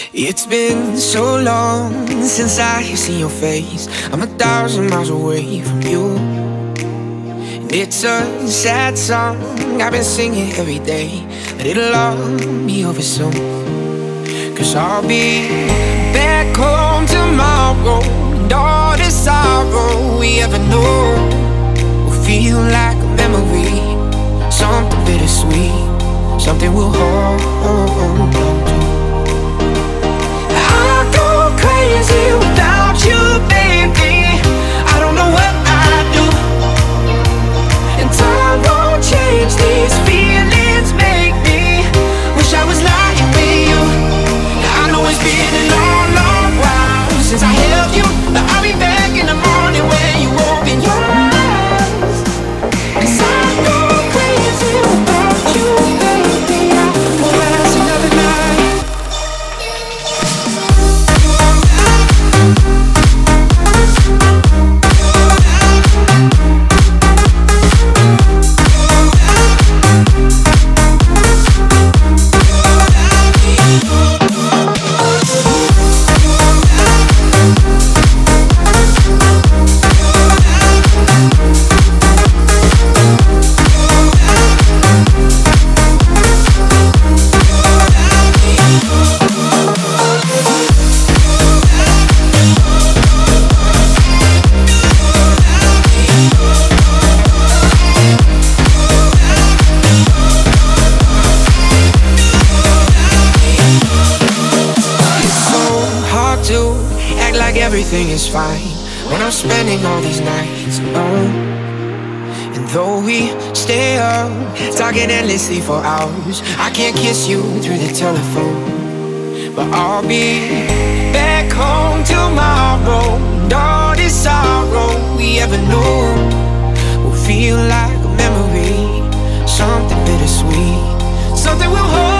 It's been so long since I have seen your face. I'm 1,000 miles away from you, and it's a sad song I've been singing every day, but it'll all be over soon. Cause I'll be back home tomorrow, and all the sorrow we ever know will feel like a memory, something bittersweet, something we'll hold on to. I go crazy without you, baby. I don't know what I'd do, and time won't change these feelings. Make me wish I was lying with you. I know it's been a long, long while since I held you, but I'll be back in the morning when you open your eyes. Cause I go crazy without you, baby. I won't last another night. Everything is fine when I'm spending all these nights alone. And though we stay up talking endlessly for hours, I can't kiss you through the telephone. But I'll be back home tomorrow, and all this sorrow we ever knew will feel like a memory, something bittersweet, something we'll hold